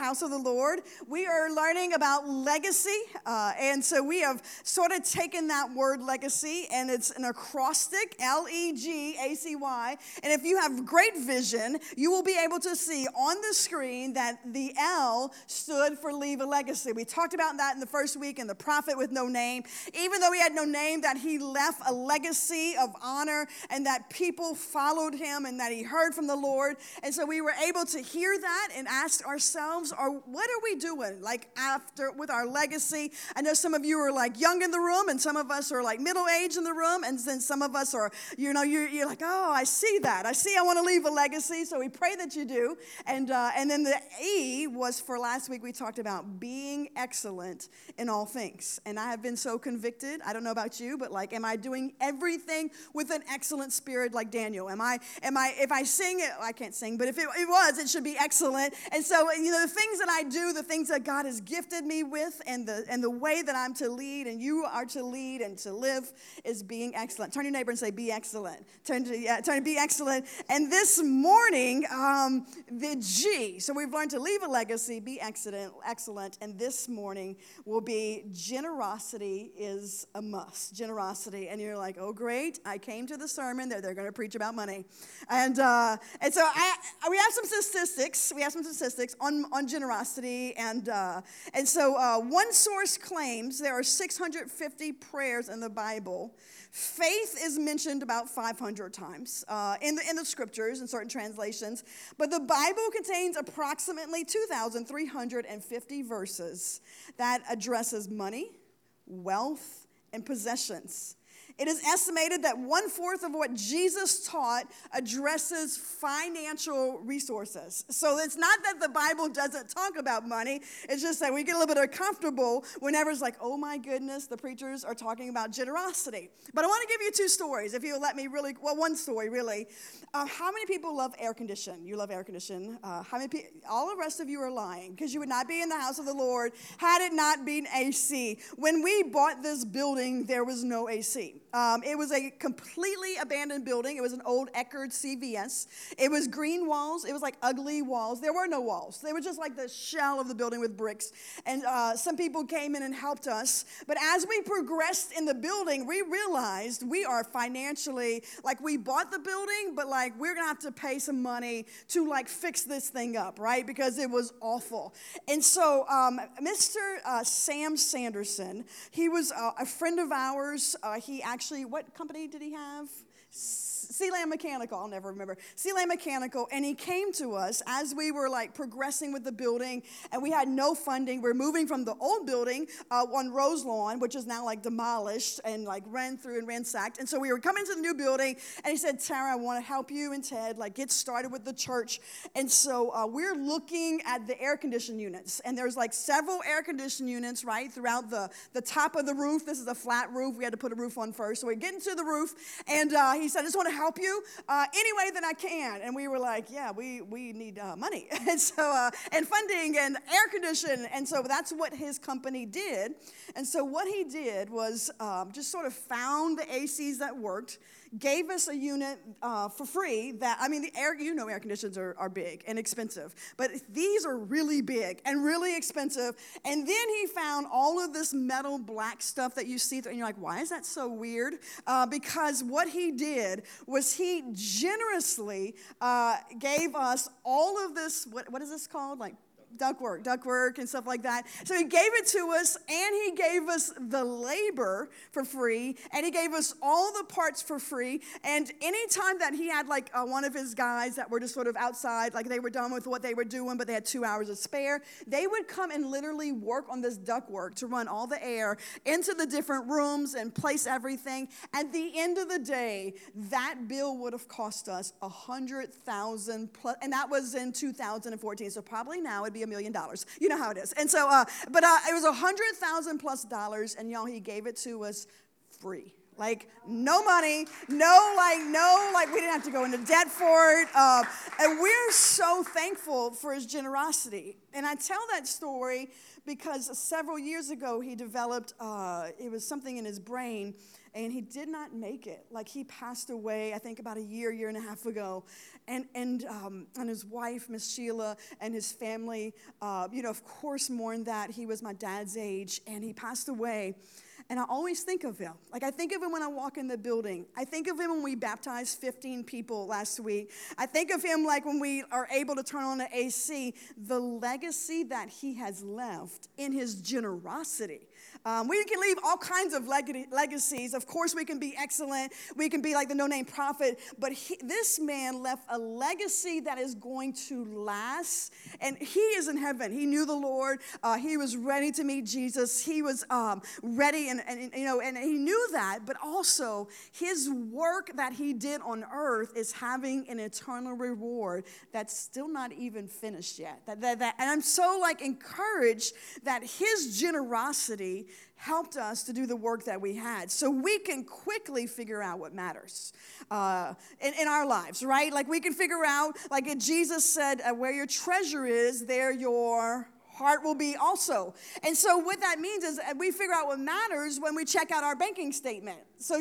house of the Lord. We are learning about legacy, and so we have sort of taken that word legacy, and it's an acrostic, Legacy. And if you have great vision, you will be able to see on the screen that the L stood for leave a legacy. We talked about that in the first week in the prophet with no name. Even though he had no name, that he left a legacy of honor and that people followed him and that he heard from the Lord. And so we were able to hear that and ask ourselves, what are we doing like after with our legacy? I know some of you are like young in the room, and some of us are like middle age in the room, and then some of us are, you're like, oh, I see that. I want to leave a legacy. So we pray that you do. And then the E was for last week. We talked about being excellent in all things. And I have been so convicted. I don't know about you, but like, am I doing everything with an excellent spirit like Daniel? If I sing it, I can't sing, but if it was, it should be excellent. And so, the things that I do, the things that God has gifted me with, and the way that I'm to lead and you are to lead and to live is being excellent. Turn to your neighbor and say, be excellent. Turn to be excellent. And this morning, the G, so we've learned to leave a legacy, be excellent, and this morning will be generosity is a must. Generosity. And you're like, oh, great, I came to the sermon that they're going to preach about money. And so we have some statistics. We have some statistics on generosity. And so one source claims there are 650 prayers in the Bible. Faith is mentioned about 500 times in the scriptures in certain translations. But the Bible contains approximately 2,350 verses that addresses money, wealth, and possessions. It is estimated that 1/4 of what Jesus taught addresses financial resources. So it's not that the Bible doesn't talk about money. It's just that we get a little bit uncomfortable whenever it's like, oh my goodness, the preachers are talking about generosity. But I want to give you two stories, if you'll let me one story really. How many people love air conditioning? You love air conditioning. How many people? All the rest of you are lying, because you would not be in the house of the Lord had it not been AC. When we bought this building, there was no AC. It was a completely abandoned building. It was an old Eckerd CVS. It was green walls. It was like ugly walls. There were no walls. They were just like the shell of the building with bricks. And some people came in and helped us. But as we progressed in the building, we realized we are financially, like we bought the building, but like we're going to have to pay some money to like fix this thing up, right? Because it was awful. And so Mr. Sam Sanderson, he was a friend of ours. He actually, what company did he have? Sealand Mechanical, I'll never remember. Sealand Mechanical, and he came to us as we were like progressing with the building, and we had no funding. We're moving from the old building on Rose Lawn, which is now like demolished and like ran through and ransacked. And so we were coming to the new building, and he said, Tara, I want to help you and Ted like get started with the church. And so we're looking at the air conditioning units, and there's like several air conditioning units right throughout the top of the roof. This is a flat roof. We had to put a roof on first. So we're getting to the roof, and he said, I just want to help you any way that I can. And we were like, yeah, we need money. And so, and funding and air conditioning. And so that's what his company did. And so what he did was just sort of found the ACs that worked, gave us a unit for free that, the air conditioners are big and expensive, but these are really big and really expensive. And then he found all of this metal black stuff that you see, and you're like, why is that so weird? Because what he did was he generously gave us all of this, what is this called? Like ductwork and stuff like that. So he gave it to us, and he gave us the labor for free, and he gave us all the parts for free. And anytime that he had like one of his guys that were just sort of outside, like they were done with what they were doing, but they had 2 hours to spare, they would come and literally work on this ductwork to run all the air into the different rooms and place everything. At the end of the day, that bill would have cost us $100,000 plus, and that was in 2014. So probably now it'd be $1 million. You know how it is. And so, but it was $100,000 plus, and y'all, he gave it to us free. Like, no money, no, we didn't have to go into debt for it. And we're so thankful for his generosity. And I tell that story because several years ago he developed, it was something in his brain, and he did not make it. Like, he passed away, I think about a year and a half ago. And his wife, Miss Sheila, and his family, of course mourned that. He was my dad's age, and he passed away. And I always think of him. Like, I think of him when I walk in the building. I think of him when we baptized 15 people last week. I think of him like when we are able to turn on the AC, the legacy that he has left in his generosity. We can leave all kinds of legacies. Of course, we can be excellent. We can be like the no-name prophet. But this man left a legacy that is going to last. And he is in heaven. He knew the Lord. He was ready to meet Jesus. He was ready, and he knew that. But also, his work that he did on earth is having an eternal reward that's still not even finished yet. And I'm so encouraged that his generosity helped us to do the work that we had, so we can quickly figure out what matters in our lives, right? Like, we can figure out, like Jesus said, where your treasure is, there your heart will be also. And so what that means is we figure out what matters when we check out our banking statement. So,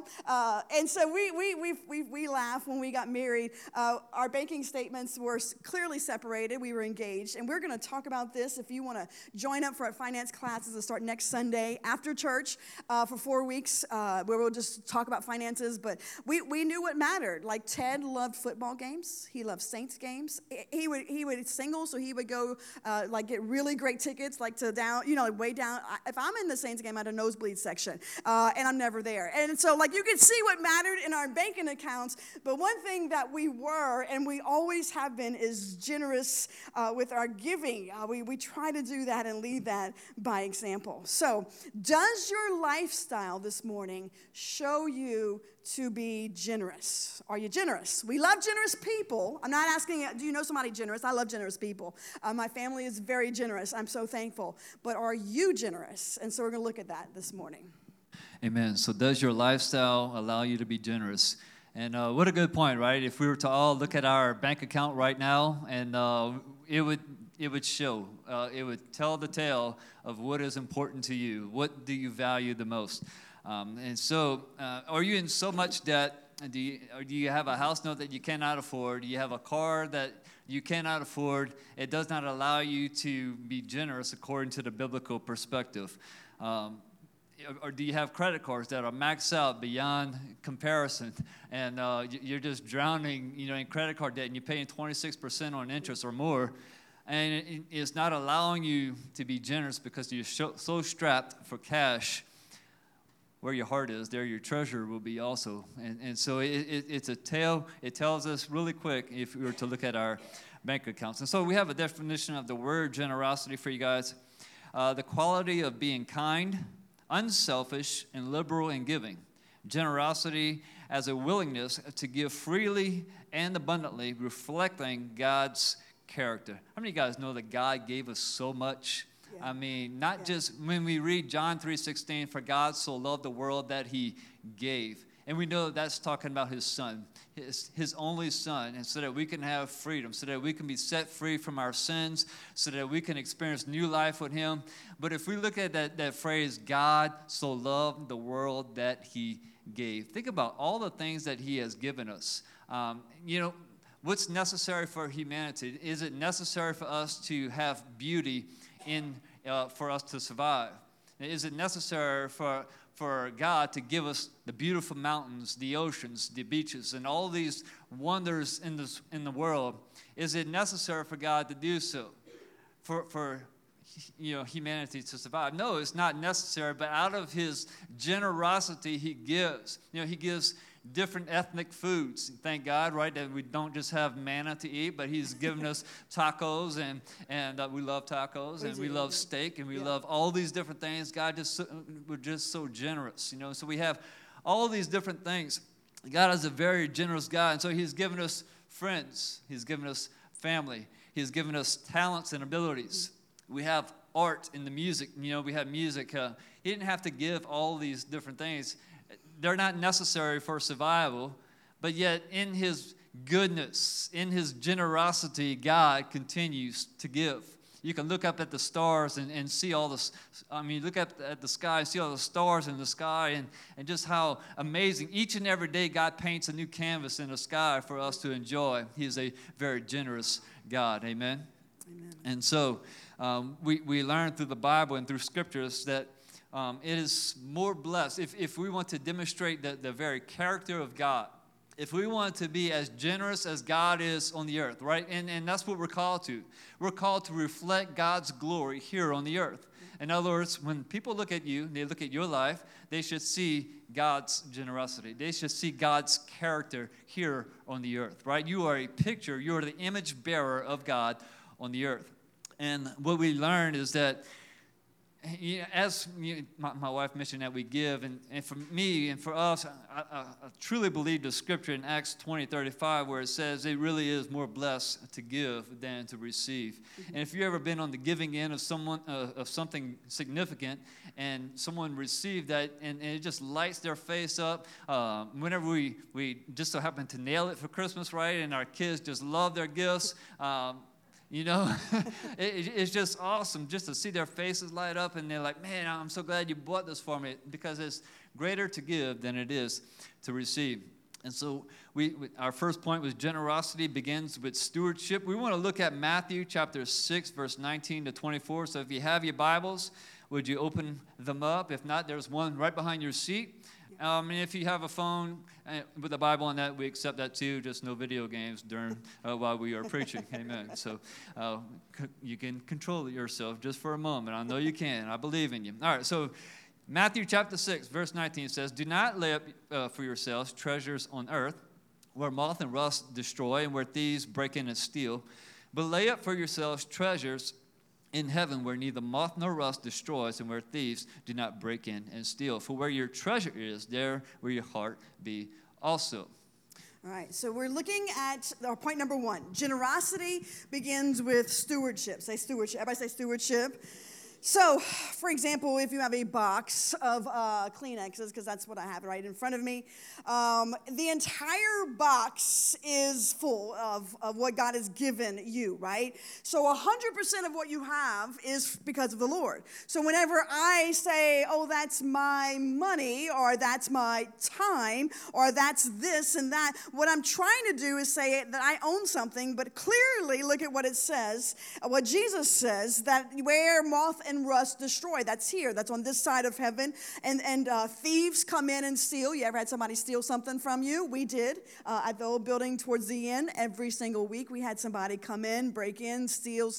and so we laugh when we got married. Our banking statements were clearly separated. We were engaged. And we're going to talk about this if you want to join up for our finance classes that start next Sunday after church for 4 weeks, where we'll just talk about finances. But we knew what mattered. Like, Ted loved football games. He loved Saints games. He would single, so he would go get really great tickets, to down, way down. If I'm in the Saints game, I'm at a nosebleed section, and I'm never there. And so, you can see what mattered in our banking accounts. But one thing that we were, and we always have been, is generous with our giving. We try to do that and lead that by example. So, does your lifestyle this morning show you to be generous? Are you generous? We love generous people. I'm not asking, do you know somebody generous? I love generous people. My family is very generous. I'm so thankful. But are you generous? And so we're going to look at that this morning. Amen. So does your lifestyle allow you to be generous? And what a good point, right? If we were to all look at our bank account right now, and it would show. It would tell the tale of what is important to you. What do you value the most? And so, are you in so much debt? Do you have a house note that you cannot afford? Do you have a car that you cannot afford? It does not allow you to be generous according to the biblical perspective. Or do you have credit cards that are maxed out beyond comparison, and you're just drowning, in credit card debt, and you're paying 26% on interest or more, and it's not allowing you to be generous because you're so strapped for cash. Where your heart is, there your treasure will be also. And so it's a tale. It tells us really quick if we were to look at our bank accounts. And so we have a definition of the word generosity for you guys. The quality of being kind, unselfish, and liberal in giving. Generosity as a willingness to give freely and abundantly, reflecting God's character. How many of you guys know that God gave us so much? I mean, not just when we read John 3:16, for God so loved the world that he gave. And we know that's talking about his son, his only son, and so that we can have freedom, so that we can be set free from our sins, so that we can experience new life with him. But if we look at that phrase, God so loved the world that he gave, think about all the things that he has given us. What's necessary for humanity? Is it necessary for us to have beauty for us to survive? Is it necessary for God to give us the beautiful mountains, the oceans, the beaches, and all these wonders in the world? Is it necessary for God to do so for humanity to survive? No, it's not necessary. But out of his generosity, he gives. He gives different ethnic foods. Thank God, right, that we don't just have manna to eat, but he's given us tacos, and we love tacos, and we love steak, and we love all these different things. We're just so generous, So we have all these different things. God is a very generous God, and so he's given us friends. He's given us family. He's given us talents and abilities. We have art in the music. We have music. He didn't have to give all these different things. they're not necessary for survival, but yet in his goodness, in his generosity, God continues to give. You can look up at the stars and see all the, look up at the sky, see all the stars in the sky, and just how amazing. Each and every day, God paints a new canvas in the sky for us to enjoy. He is a very generous God. Amen? Amen. And so we learn through the Bible and through scriptures that it is more blessed. If we want to demonstrate the very character of God, if we want to be as generous as God is on the earth, right? And that's what we're called to. We're called to reflect God's glory here on the earth. In other words, when people look at you, they look at your life, they should see God's generosity. They should see God's character here on the earth, right? You are a picture. You are the image bearer of God on the earth. And what we learned is that as my wife mentioned that we give, and for me and for us, I truly believe the scripture in Acts 20:35 where it says it really is more blessed to give than to receive. Mm-hmm. And if you've ever been on the giving end of something significant, and someone received that, and it just lights their face up. Whenever we just so happen to nail it for Christmas, right, and our kids just love their gifts. It's just awesome just to see their faces light up, and they're like, man, I'm so glad you bought this for me, because it's greater to give than it is to receive. And so our first point was generosity begins with stewardship. We want to look at Matthew chapter 6, verse 19 to 24. So if you have your Bibles, would you open them up? If not, there's one right behind your seat. And if you have a phone with a Bible on that, we accept that too. Just no video games during while we are preaching. Amen. So you can control yourself just for a moment. I know you can. I believe in you. All right. So Matthew chapter 6, verse 19 says, "Do not lay up for yourselves treasures on earth, where moth and rust destroy, and where thieves break in and steal. But lay up for yourselves treasures in heaven, where neither moth nor rust destroys, and where thieves do not break in and steal. For where your treasure is, there will your heart be also." All right, so we're looking at our point number 1. Generosity begins with stewardship. Say stewardship. Everybody say stewardship. So, for example, if you have a box of Kleenexes, because that's what I have right in front of me, the entire box is full of what God has given you, right? So 100% of what you have is because of the Lord. So whenever I say, oh, that's my money, or that's my time, or that's this and that, what I'm trying to do is say that I own something, but clearly look at what it says, what Jesus says, that where moth and rust destroy. That's here. That's on this side of heaven. And thieves come in and steal. You ever had somebody steal something from you? We did. At the old building towards the end, every single week we had somebody come in, break in, steal,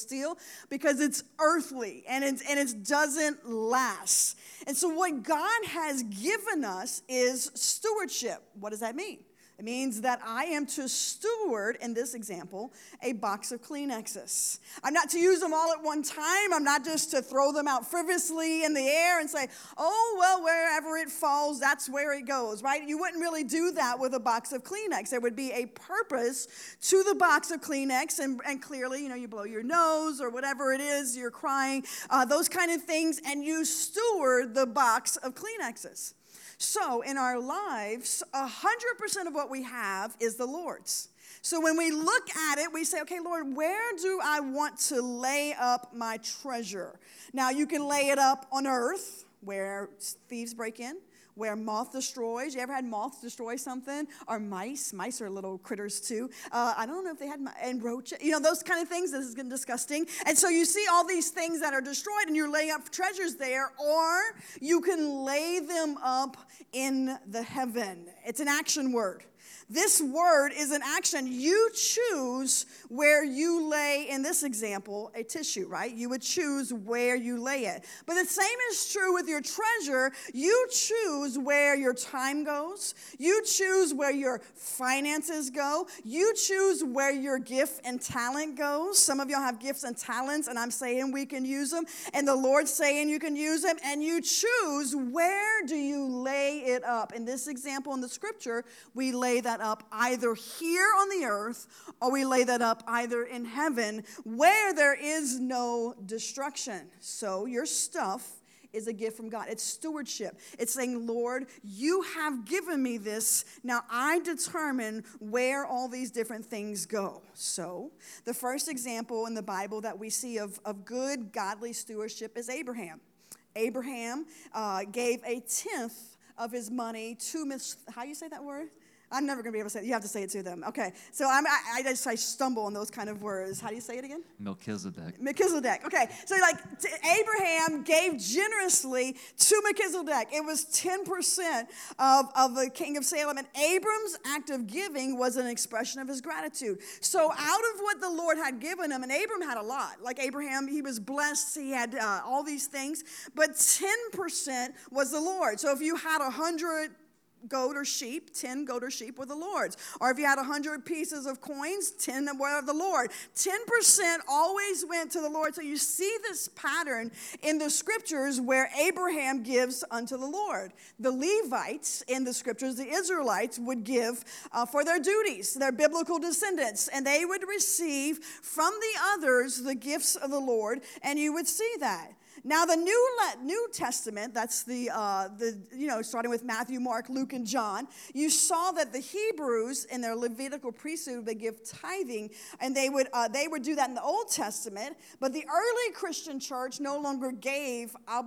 because it's earthly and it doesn't last. And so what God has given us is stewardship. What does that mean? It means that I am to steward, in this example, a box of Kleenexes. I'm not to use them all at one time. I'm not just to throw them out frivolously in the air and say, oh, well, wherever it falls, that's where it goes, right? You wouldn't really do that with a box of Kleenex. There would be a purpose to the box of Kleenex, and clearly, you blow your nose or whatever it is, you're crying, those kind of things, and you steward the box of Kleenexes. So in our lives, 100% of what we have is the Lord's. So when we look at it, we say, okay, Lord, where do I want to lay up my treasure? Now, you can lay it up on earth, where thieves break in, where moth destroys. You ever had moths destroy something? Or mice? Mice are little critters too. I don't know if they had, and roaches, those kind of things. This is getting disgusting. And so you see all these things that are destroyed, and you're laying up treasures there, or you can lay them up in the heaven. It's an action word. This word is an action. You choose where you lay, in this example, a tissue, right? You would choose where you lay it. But the same is true with your treasure. You choose where your time goes. You choose where your finances go. You choose where your gift and talent goes. Some of y'all have gifts and talents, and I'm saying we can use them, and the Lord's saying you can use them, and you choose where do you lay it up. In this example in the scripture, we lay that up either here on the earth, or we lay that up either in heaven, where there is no destruction. So your stuff is a gift from God. It's stewardship. It's saying, Lord, you have given me this. Now I determine where all these different things go. So the first example in the Bible that we see of good, godly stewardship is Abraham. Abraham gave a tenth of his money to how you say that word? I'm never going to be able to say it. You have to say it to them. Okay. So I stumble on those kind of words. How do you say it again? Melchizedek. Melchizedek. Okay. So Abraham gave generously to Melchizedek. It was 10% of the king of Salem. And Abram's act of giving was an expression of his gratitude. So out of what the Lord had given him, and Abram had a lot. Like Abraham, he was blessed. He had all these things. But 10% was the Lord. So if you had 100 goat or sheep, 10 goat or sheep were the Lord's. Or if you had 100 pieces of coins, 10 were of the Lord. 10% always went to the Lord. So you see this pattern in the scriptures where Abraham gives unto the Lord. The Levites in the scriptures, the Israelites, would give for their duties, their biblical descendants, and they would receive from the others the gifts of the Lord, and you would see that. Now, the New Testament, that's the starting with Matthew, Mark, Luke, and John, you saw that the Hebrews in their Levitical priesthood would give tithing, and they would do that in the Old Testament. But the early Christian church no longer gave out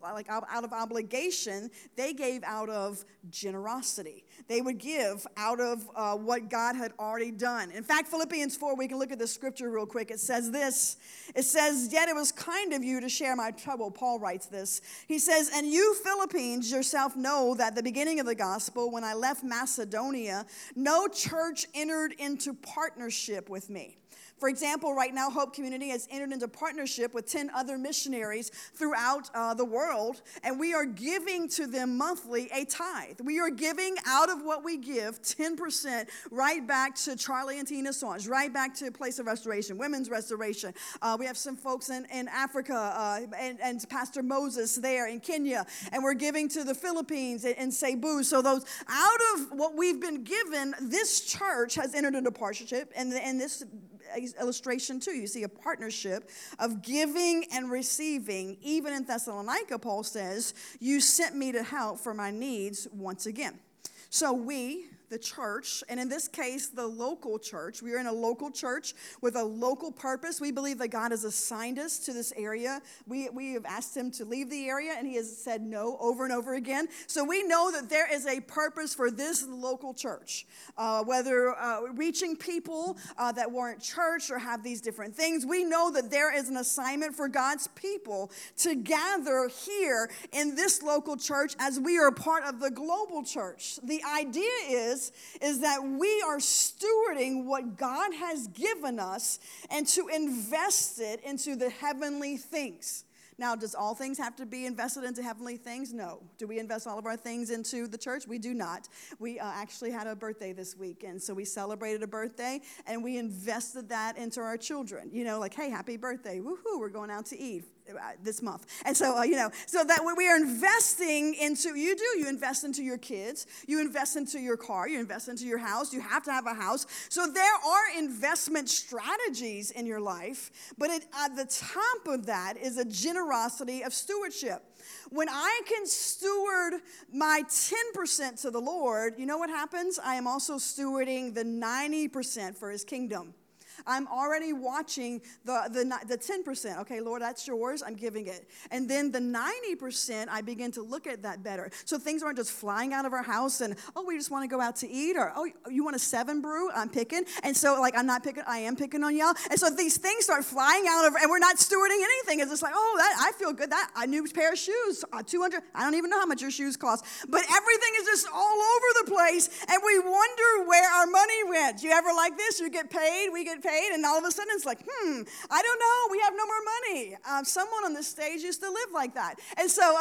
of obligation; they gave out of generosity. They would give out of what God had already done. In fact, Philippians 4, we can look at the scripture real quick. It says this. It says, "Yet it was kind of you to share my trouble." Paul writes this. He says, "And you Philippines yourself know that at the beginning of the gospel, when I left Macedonia, no church entered into partnership with me. For example, right now, Hope Community has entered into partnership with 10 other missionaries throughout the world, and we are giving to them monthly a tithe. We are giving out of what we give, 10%, right back to Charlie and Tina Songe, right back to Place of Restoration, Women's Restoration. We have some folks in Africa and Pastor Moses there in Kenya, and we're giving to the Philippines in Cebu. So those out of what we've been given, this church has entered into partnership, and this illustration too. You see a partnership of giving and receiving. Even in Thessalonica, Paul says, "You sent me to help for my needs once again." So we, the church, and in this case, the local church. We are in a local church with a local purpose. We believe that God has assigned us to this area. We have asked him to leave the area, and he has said no over and over again. So we know that there is a purpose for this local church, whether reaching people that weren't church or have these different things. We know that there is an assignment for God's people to gather here in this local church as we are part of the global church. The idea is that we are stewarding what God has given us and to invest it into the heavenly things. Now, does all things have to be invested into heavenly things? No. Do we invest all of our things into the church? We do not. We actually had a birthday this week, and so we celebrated a birthday, and we invested that into our children. You know, like, hey, happy birthday. Woohoo, we're going out to eat this month. And so, so that when we are investing into, you invest into your kids, you invest into your car, you invest into your house, you have to have a house. So there are investment strategies in your life, but at the top of that is a generosity of stewardship. When I can steward my 10% to the Lord, you know what happens? I am also stewarding the 90% for his kingdom. I'm already watching the 10%. Okay, Lord, that's yours. I'm giving it. And then the 90%, I begin to look at that better. So things aren't just flying out of our house and, oh, we just want to go out to eat, or, oh, you want a 7 brew? I'm picking. And so, like, I'm not picking. I am picking on y'all. And so these things start flying out of, and we're not stewarding anything. It's just like, oh, I feel good. That a new pair of shoes, $200. I don't even know how much your shoes cost. But everything is just all over the place, and we wonder where our money went. You ever like this? You get paid, we get paid, and all of a sudden it's like, I don't know, we have no more money. Someone on this stage used to live like that. And so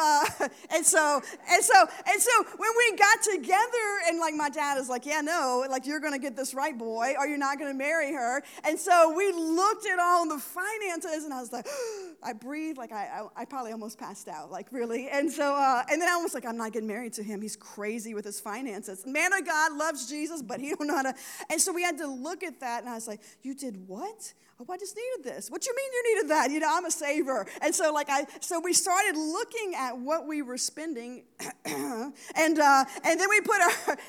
when we got together, and like my dad is like, yeah, no, like you're going to get this right, boy, or you're not going to marry her. And so we looked at all the finances, and I was like, I breathed, like I probably almost passed out, like really. And so, and then I was like, I'm not getting married to him. He's crazy with his finances. Man of God loves Jesus, but he don't know And so we had to look at that, and I was like, you did what? Oh, I just needed this. What you mean you needed that? You know, I'm a saver. And so so we started looking at what we were spending, and then we put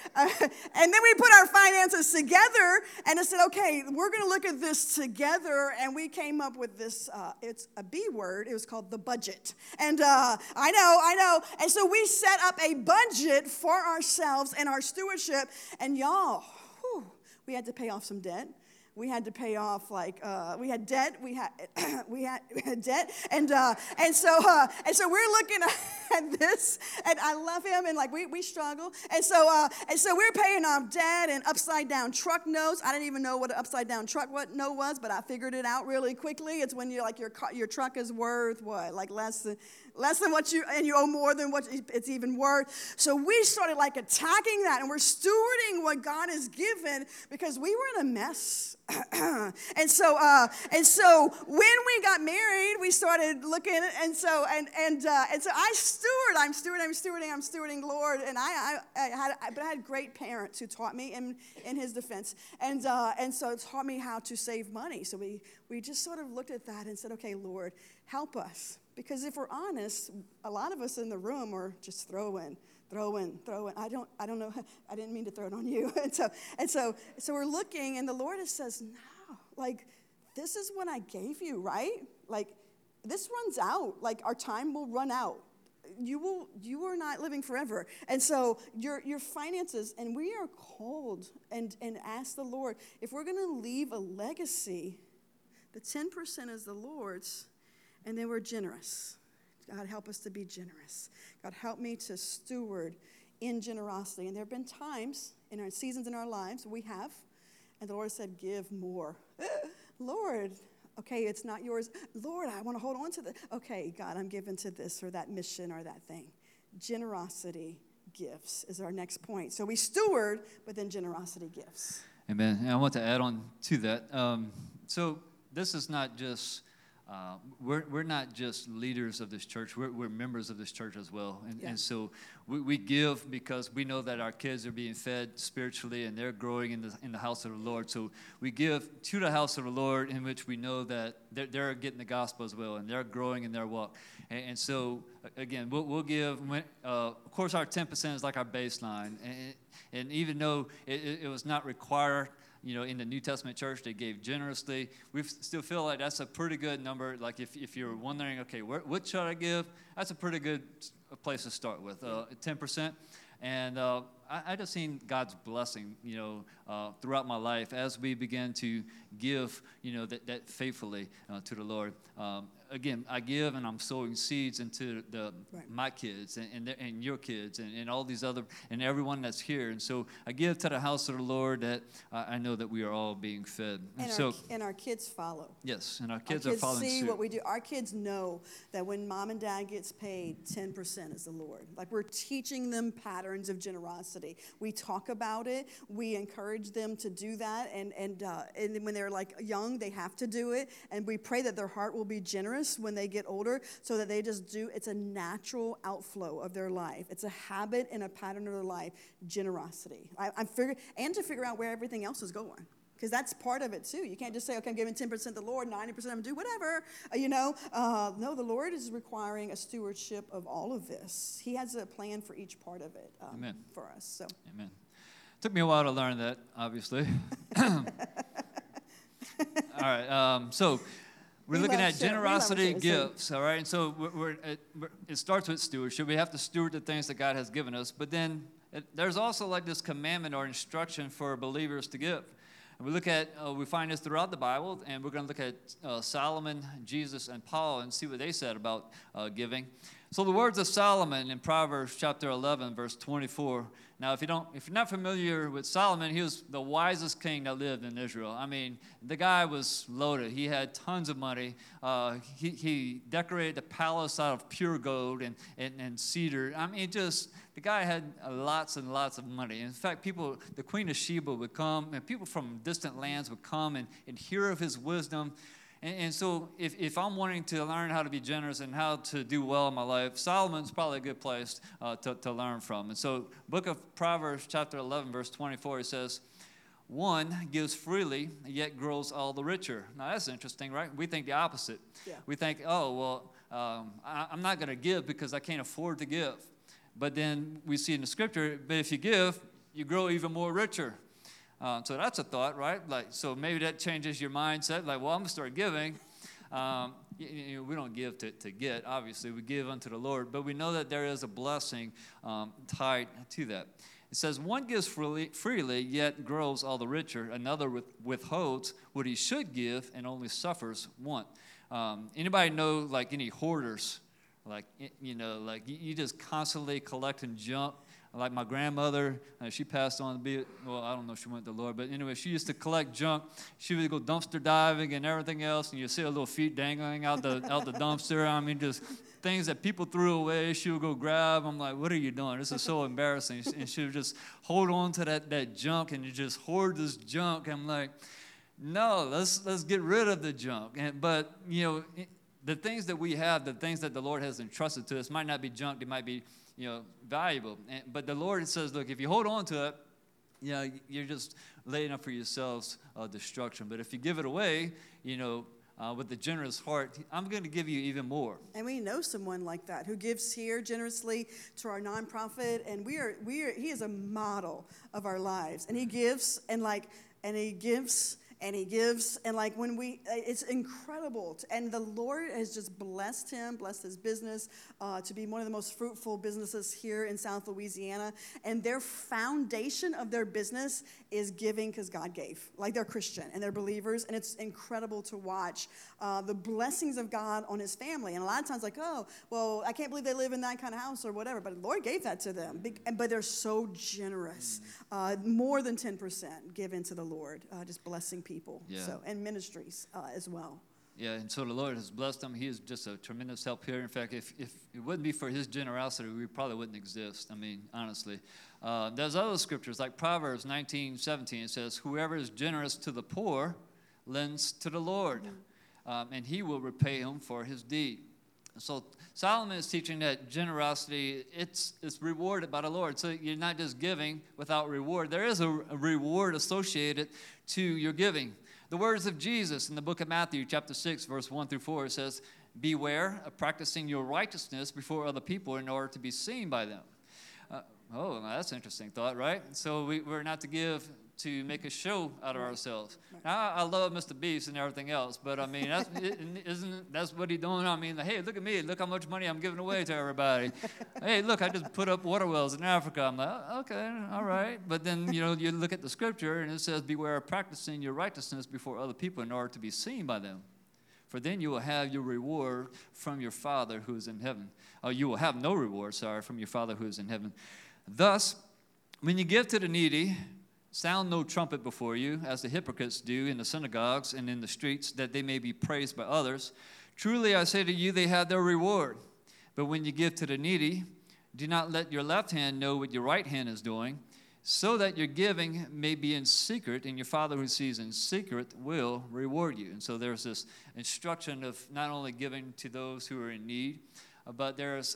our finances together, and I said, okay, we're going to look at this together, and we came up with this. It's a B word. It was called the budget. And I know. And so we set up a budget for ourselves and our stewardship, and y'all, we had to pay off some debt. We had to pay off we had debt. We had debt, and so we're looking at this, and I love him, and we struggle, and so we're paying off debt and upside down truck notes. I didn't even know what an upside down truck note was, but I figured it out really quickly. It's when you're your truck is worth what, less than what you owe more than what it's even worth. So we started attacking that, and we're stewarding what God has given because we were in a mess. and so when we got married, we started looking, and so I'm stewarding, Lord, and I had great parents who taught me in His defense, and so it taught me how to save money. So we just sort of looked at that and said, okay, Lord, help us. Because if we're honest, a lot of us in the room are just throw in. I don't know. I didn't mean to throw it on you. And so we're looking, and the Lord says, no, this is what I gave you, right? This runs out. Our time will run out. You are not living forever. And so your finances, and we are called and ask the Lord, if we're going to leave a legacy, the 10% is the Lord's. And then we're generous. God, help us to be generous. God, help me to steward in generosity. And there have been times in our seasons in our lives we have, and the Lord said, give more. Lord, okay, it's not yours. Lord, I want to hold on to this. Okay, God, I'm giving to this or that mission or that thing. Generosity gives is our next point. So we steward, but then generosity gives. Amen. And I want to add on to that. So this is not just... we're not just leaders of this church. We're members of this church as well. And so we give because we know that our kids are being fed spiritually and they're growing in the house of the Lord. So we give to the house of the Lord in which we know that they're getting the gospel as well and they're growing in their walk. And so, again, we'll give. Of course, our 10% is like our baseline. And even though it was not required, in the New Testament church, they gave generously. We still feel like that's a pretty good number. If you're wondering, okay, what should I give? That's a pretty good place to start with, 10%. And I just seen God's blessing, throughout my life as we begin to give, that faithfully to the Lord. Again, I give and I'm sowing seeds into my kids and your kids and all these other and everyone that's here. And so I give to the house of the Lord that I know that we are all being fed. And our kids follow. Yes, and our kids are following see suit. What we do. Our kids know that when mom and dad gets paid, 10% is the Lord. We're teaching them patterns of generosity. We talk about it. We encourage them to do that. And when they're young, they have to do it. And we pray that their heart will be generous when they get older so that they just do. It's a natural outflow of their life. It's a habit and a pattern of their life, generosity. And to figure out where everything else is going. Because that's part of it too. You can't just say, okay, I'm giving 10% to the Lord, 90% I'm going to do whatever. No, the Lord is requiring a stewardship of all of this. He has a plan for each part of it for us. So. Amen. Took me a while to learn that, obviously. All right, so we're looking at generosity gifts, all right? And so it starts with stewardship. We have to steward the things that God has given us. But then there's also this commandment or instruction for believers to give. And we find this throughout the Bible, and we're going to look at Solomon, Jesus, and Paul and see what they said about giving. So the words of Solomon in Proverbs chapter 11, verse 24. Now, if you're not familiar with Solomon, he was the wisest king that lived in Israel. I mean, the guy was loaded. He had tons of money. He decorated the palace out of pure gold and cedar. I mean, the guy had lots and lots of money. In fact, the Queen of Sheba would come, and people from distant lands would come and hear of his wisdom. And so if I'm wanting to learn how to be generous and how to do well in my life, Solomon's probably a good place to learn from. And so book of Proverbs chapter 11, verse 24, it says, one gives freely, yet grows all the richer. Now, that's interesting, right? We think the opposite. Yeah. We think, oh, well, I'm not going to give because I can't afford to give. But then we see in the scripture, but if you give, you grow even more richer. So that's a thought, right? Like, so maybe that changes your mindset. Like, well, I'm going to start giving. We don't give to get, obviously. We give unto the Lord. But we know that there is a blessing tied to that. It says, one gives freely, yet grows all the richer. Another withholds what he should give and only suffers want. Anybody know, like, any hoarders? Like, like you just constantly collecting junk. Like my grandmother, she passed on to be, well, I don't know if she went to the Lord, but anyway, she used to collect junk. She would go dumpster diving and everything else, and you see her little feet dangling out the dumpster. I mean, just things that people threw away, she would go grab. I'm like, what are you doing? This is so embarrassing. And she would just hold on to that junk, and you just hoard this junk. I'm like, no, let's get rid of the junk. But, the things that we have, the things that the Lord has entrusted to us might not be junk. They might be, valuable. But the Lord says, look, if you hold on to it, you're just laying up for yourselves destruction. But if you give it away, with a generous heart, I'm going to give you even more. And we know someone like that who gives here generously to our nonprofit, and he is a model of our lives. And he gives, and he gives. And he gives, and it's incredible. And the Lord has just blessed him, blessed his business to be one of the most fruitful businesses here in South Louisiana. And their foundation of their business is giving because God gave. Like, they're Christian and they're believers, and it's incredible to watch the blessings of God on his family. And a lot of times, like, oh, well, I can't believe they live in that kind of house or whatever. But the Lord gave that to them. But they're so generous. More than 10% given to the Lord, just blessing people. Yeah. So, and ministries as well. Yeah, and so the Lord has blessed him. He is just a tremendous help here. In fact, if it wouldn't be for his generosity, we probably wouldn't exist. I mean, honestly. There's other scriptures, like Proverbs 19:17. It says, whoever is generous to the poor lends to the Lord, and he will repay him for his deed. So Solomon is teaching that generosity, it's rewarded by the Lord. So you're not just giving without reward. There is a reward associated to your giving. The words of Jesus in the book of Matthew, chapter 6, verse 1 through 4, it says, beware of practicing your righteousness before other people in order to be seen by them. That's an interesting thought, right? So we're not to give to make a show out of ourselves. Right. Now, I love Mr. Beast and everything else, but I mean, that's what he's doing? I mean, hey, look at me. Look how much money I'm giving away to everybody. Hey, look, I just put up water wells in Africa. I'm like, okay, all right. But then, you look at the scripture, and it says, beware of practicing your righteousness before other people in order to be seen by them. For then you will have your reward from your Father who is in heaven. You will have no reward, from your Father who is in heaven. Thus, when you give to the needy, sound no trumpet before you, as the hypocrites do in the synagogues and in the streets, that they may be praised by others. Truly, I say to you, they have their reward. But when you give to the needy, do not let your left hand know what your right hand is doing, so that your giving may be in secret, and your Father who sees in secret will reward you. And so there's this instruction of not only giving to those who are in need, but there's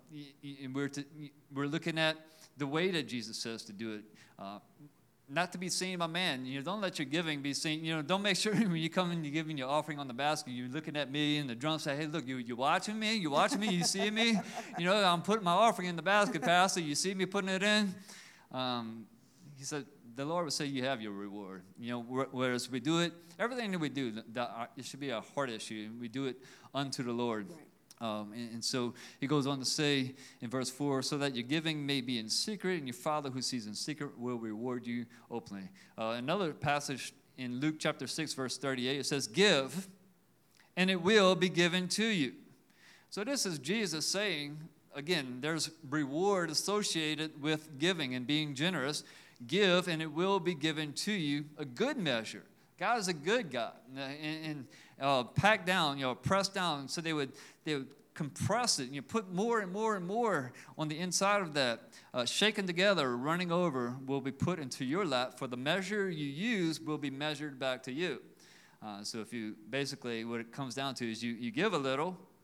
we're looking at the way that Jesus says to do it. Not to be seen by man. Don't let your giving be seen. Don't make sure when you come and you're giving your offering on the basket, you're looking at me and the drums say, hey, look, you watching me? You watching me? You see me? I'm putting my offering in the basket, Pastor. You see me putting it in? He said, the Lord would say you have your reward. Whereas we do it, everything that we do, it should be a heart issue. We do it unto the Lord. Right. And so he goes on to say in verse 4, so that your giving may be in secret, and your Father who sees in secret will reward you openly. Another passage in Luke chapter 6, verse 38, it says, give, and it will be given to you. So this is Jesus saying, again, there's reward associated with giving and being generous. Give, and it will be given to you, a good measure. God is a good God. And packed down, pressed down, so they would compress it, and put more and more and more on the inside of that. Shaken together, running over, will be put into your lap, for the measure you use will be measured back to you. So if you, basically what it comes down to is you give a little,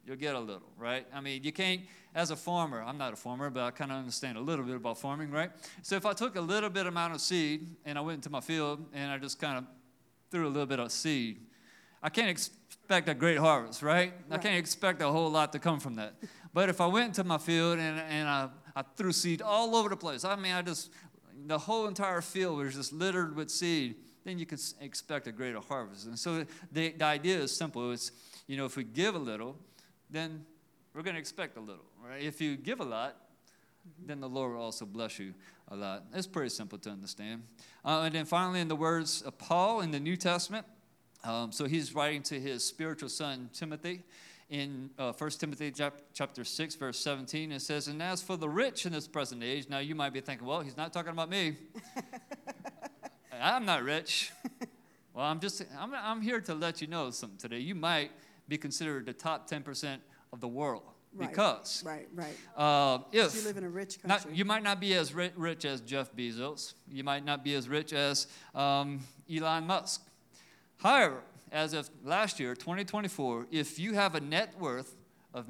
you'll get a little, right? I mean, you can't, as a farmer, I'm not a farmer, but I kind of understand a little bit about farming, right? So if I took a little bit amount of seed and I went into my field and I just kind of threw a little bit of seed, I can't expect a great harvest, right? I can't expect a whole lot to come from that. But if I went into my field and I threw seed all over the place, I mean, the whole entire field was just littered with seed, then you could expect a greater harvest. And so the idea is simple. It's, if we give a little, then we're going to expect a little, right? If you give a lot, then the Lord will also bless you a lot. It's pretty simple to understand. And then finally, in the words of Paul in the New Testament, so he's writing to his spiritual son, Timothy, in 1 Timothy chapter 6, verse 17. It says, and as for the rich in this present age, now you might be thinking, well, he's not talking about me. I'm not rich. Well, I'm here to let you know something today. You might be considered the top 10% of the world. Because if you live in a rich country. You might not be as rich as Jeff Bezos. You might not be as rich as Elon Musk. However, as of last year, 2024, if you have a net worth of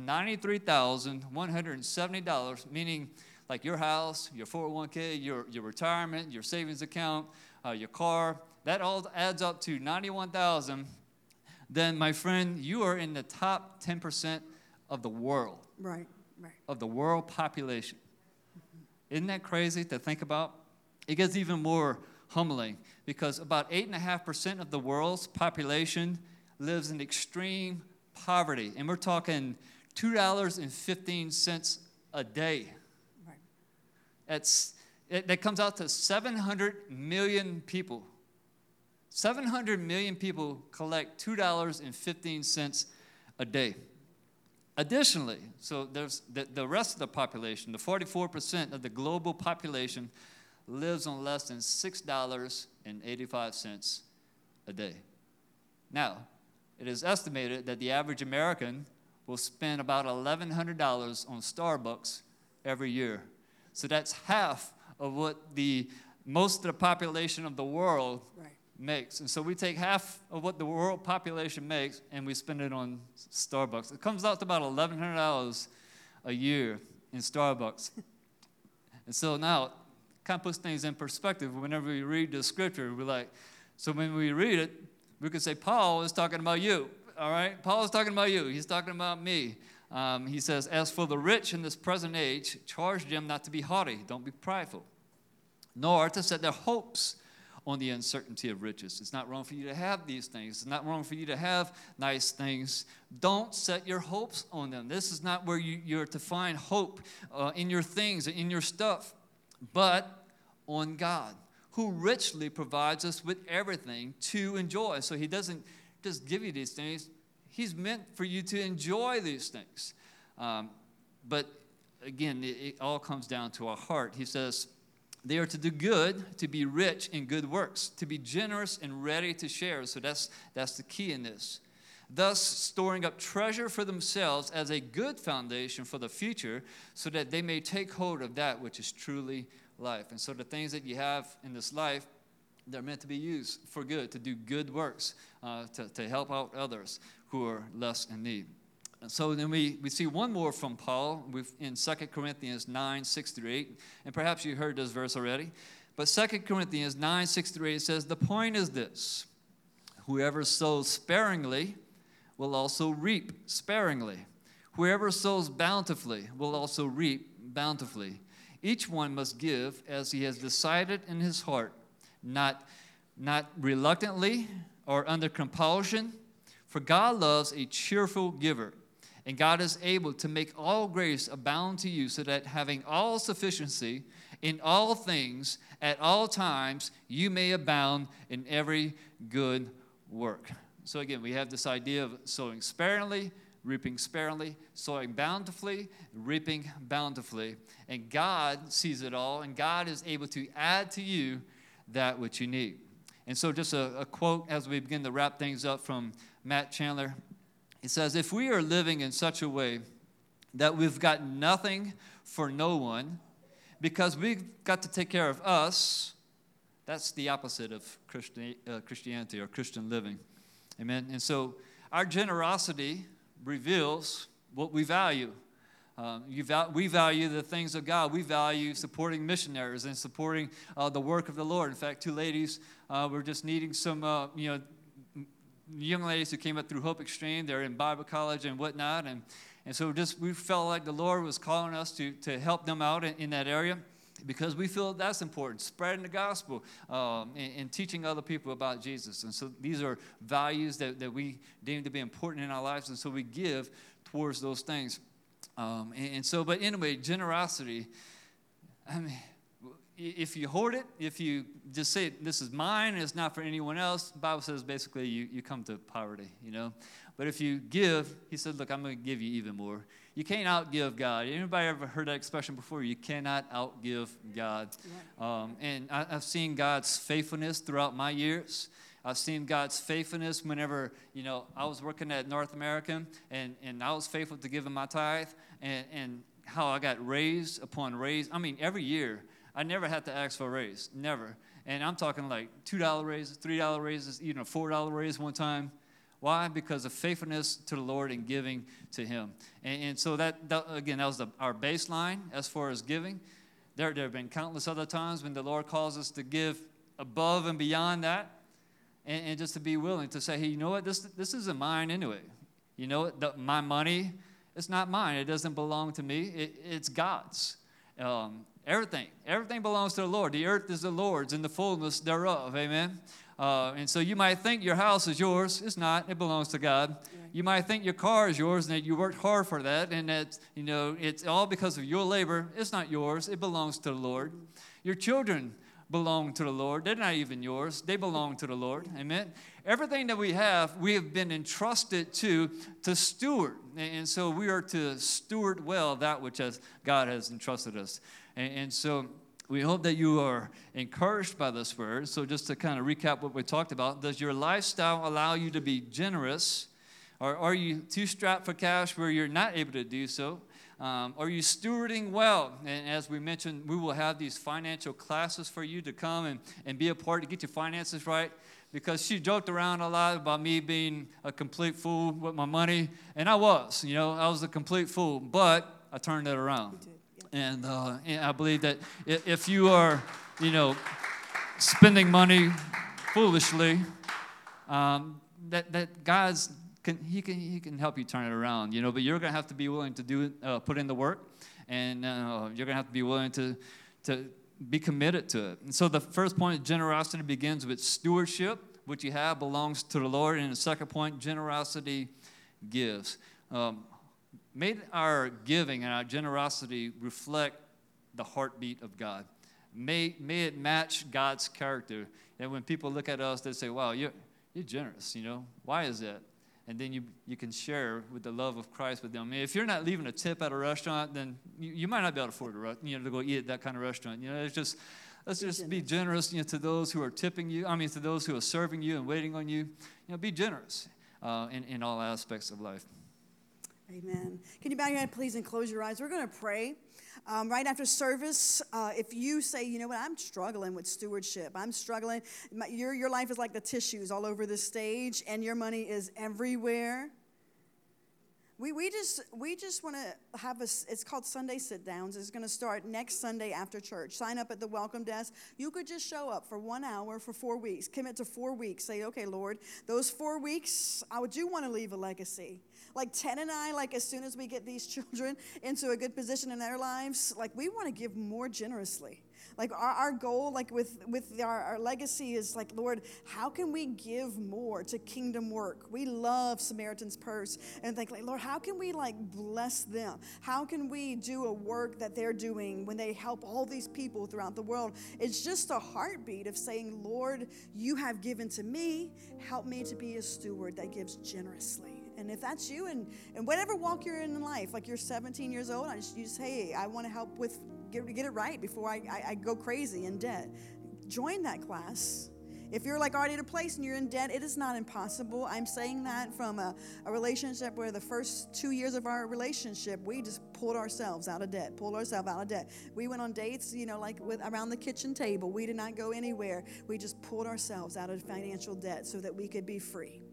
$93,170, meaning like your house, your 401k, your retirement, your savings account, your car, that all adds up to $91,000, then, my friend, you are in the top 10% of the world. Right. Of the world population. Isn't that crazy to think about? It gets even more humbling because about 8.5% of the world's population lives in extreme poverty. And we're talking $2.15 a day. Right. That comes out to 700 million people. 700 million people collect $2.15 a day. Additionally, so there's the rest of the population, the 44% of the global population lives on less than $6.85 a day. Now, it is estimated that the average American will spend about $1,100 on Starbucks every year. So that's half of what most of the population of the world makes. And so we take half of what the world population makes and we spend it on Starbucks. It comes out to about $1,100 a year in Starbucks. And so now it kind of puts things in perspective. Whenever we read the scripture, we're like, so when we read it, we could say, Paul is talking about you, all right? Paul is talking about you. He's talking about me. He says, as for the rich in this present age, charge them not to be haughty, don't be prideful, nor to set their hopes on the uncertainty of riches. It's not wrong for you to have these things. It's not wrong for you to have nice things. Don't set your hopes on them. This is not where you're to find hope in your things, in your stuff, but on God, who richly provides us with everything to enjoy. So he doesn't just give you these things. He's meant for you to enjoy these things. But again, it all comes down to our heart. He says, they are to do good, to be rich in good works, to be generous and ready to share. So that's the key in this. Thus, storing up treasure for themselves as a good foundation for the future, so that they may take hold of that which is truly life. And so the things that you have in this life, they're meant to be used for good, to do good works, to help out others who are less in need. And so then we see one more from Paul in 2 Corinthians 9, 6-8. And perhaps you heard this verse already. But 2 Corinthians 9, 6-8 says, the point is this: whoever sows sparingly will also reap sparingly. Whoever sows bountifully will also reap bountifully. Each one must give as he has decided in his heart, not reluctantly or under compulsion, for God loves a cheerful giver. And God is able to make all grace abound to you, so that having all sufficiency in all things at all times, you may abound in every good work. So again, we have this idea of sowing sparingly, reaping sparingly, sowing bountifully, reaping bountifully. And God sees it all, and God is able to add to you that which you need. And so just a quote as we begin to wrap things up from Matt Chandler. It says, if we are living in such a way that we've got nothing for no one because we've got to take care of us, that's the opposite of Christianity or Christian living. Amen. And so our generosity reveals what we value. We value the things of God. We value supporting missionaries and supporting the work of the Lord. In fact, two ladies were just needing some, young ladies who came up through Hope Extreme. They're in Bible college and whatnot. And so we felt like the Lord was calling us to help them out in that area, because we feel that's important, spreading the gospel and teaching other people about Jesus. And so these are values that we deem to be important in our lives, and so we give towards those things. But anyway, generosity, I mean, if you hoard it, if you just say, this is mine and it's not for anyone else, the Bible says basically you come to poverty, But if you give, he said, look, I'm going to give you even more. You can't outgive God. Anybody ever heard that expression before? You cannot outgive God. Yeah. And I've seen God's faithfulness throughout my years. I've seen God's faithfulness whenever, I was working at North American, and I was faithful to giving my tithe, and how I got raise upon raise. I mean, every year, I never had to ask for a raise, never. And I'm talking like $2 raises, $3 raises, even a $4 raise one time. Why? Because of faithfulness to the Lord and giving to Him. And so that was our baseline as far as giving. There have been countless other times when the Lord calls us to give above and beyond that, and just to be willing to say, hey, you know what, this isn't mine anyway. You know what, my money, it's not mine. It doesn't belong to me. It's God's. Everything belongs to the Lord. The earth is the Lord's and the fullness thereof. Amen. And so you might think your house is yours. It's not. It belongs to God. Yeah. You might think your car is yours and that you worked hard for that, and that it's all because of your labor. It's not yours. It belongs to the Lord. Your children belong to the Lord. They're not even yours. They belong to the Lord. Amen. Everything that we have been entrusted to steward. And so we are to steward well that which God has entrusted us. And so we hope that you are encouraged by this word. So just to kind of recap what we talked about, does your lifestyle allow you to be generous? Or are you too strapped for cash where you're not able to do so? Are you stewarding well? And as we mentioned, we will have these financial classes for you to come and be a part to get your finances right. Because she joked around a lot about me being a complete fool with my money. And I was, I was a complete fool. But I turned that around. And I believe that if you are, spending money foolishly, that God's He can help you turn it around, But you're going to have to be willing to do it, put in the work, and you're going to have to be willing to be committed to it. And so the first point, generosity, begins with stewardship. What you have belongs to the Lord. And the second point, generosity gives. May our giving and our generosity reflect the heartbeat of God. May it match God's character. And when people look at us, they say, wow, you're generous, Why is that? And then you can share with the love of Christ with them. I mean, if you're not leaving a tip at a restaurant, then you might not be able to afford to go eat at that kind of restaurant. Let's just be generous, to those who are tipping you. To those who are serving you and waiting on you. Be generous in all aspects of life. Amen. Can you bow your head, please, and close your eyes? We're going to pray. Right after service, if you say, you know what, I'm struggling with stewardship. I'm struggling. Your life is like the tissues all over the stage, and your money is everywhere. We just want to have it's called Sunday Sit Downs. It's going to start next Sunday after church. Sign up at the welcome desk. You could just show up for 1 hour for 4 weeks. Commit to 4 weeks. Say, okay, Lord, those 4 weeks, I do want to leave a legacy. Like Ted and I, as soon as we get these children into a good position in their lives, we want to give more generously. Our goal, with our legacy is Lord, how can we give more to kingdom work? We love Samaritan's Purse and think, Lord, how can we bless them? How can we do a work that they're doing when they help all these people throughout the world? It's just a heartbeat of saying, Lord, you have given to me. Help me to be a steward that gives generously. And if that's you, and whatever walk you're in life, you're 17 years old, you just hey, I want to help with get it right before I go crazy in debt. Join that class. If you're already at a place and you're in debt, it is not impossible. I'm saying that from a relationship where the first 2 years of our relationship, we just pulled ourselves out of debt. We went on dates, around the kitchen table. We did not go anywhere. We just pulled ourselves out of financial debt so that we could be free.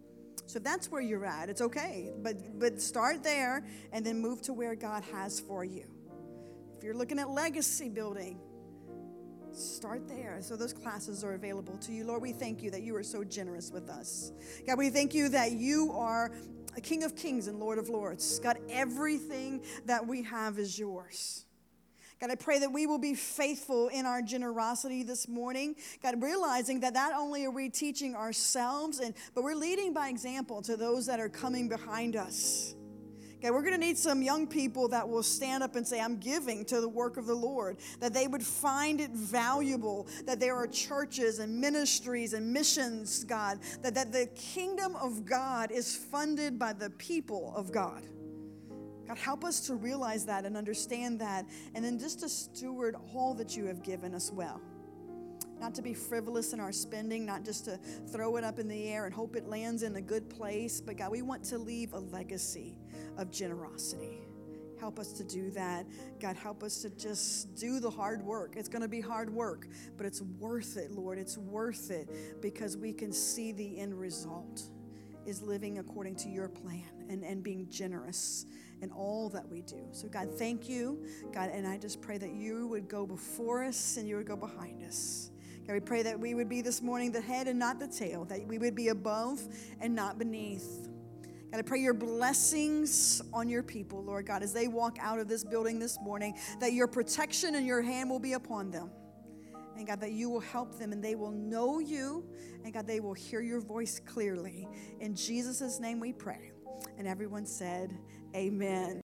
So if that's where you're at, it's okay. But start there and then move to where God has for you. If you're looking at legacy building, start there. So those classes are available to you. Lord, we thank you that you are so generous with us. God, we thank you that you are a King of Kings and Lord of Lords. God, everything that we have is yours. God, I pray that we will be faithful in our generosity this morning. God, realizing that not only are we teaching ourselves, but we're leading by example to those that are coming behind us. God, we're going to need some young people that will stand up and say, I'm giving to the work of the Lord, that they would find it valuable, that there are churches and ministries and missions, God, that the kingdom of God is funded by the people of God. God, help us to realize that and understand that, and then just to steward all that you have given us well. Not to be frivolous in our spending, not just to throw it up in the air and hope it lands in a good place, but God, we want to leave a legacy of generosity. Help us to do that. God, help us to just do the hard work. It's going to be hard work, but it's worth it, Lord. It's worth it because we can see the end result is living according to your plan and being generous in all that we do. So God, thank you, God, and I just pray that you would go before us and you would go behind us. God, we pray that we would be this morning the head and not the tail, that we would be above and not beneath. God, I pray your blessings on your people, Lord God, as they walk out of this building this morning, that your protection and your hand will be upon them. And God, that you will help them and they will know you, and God, they will hear your voice clearly. In Jesus' name we pray. And everyone said, amen.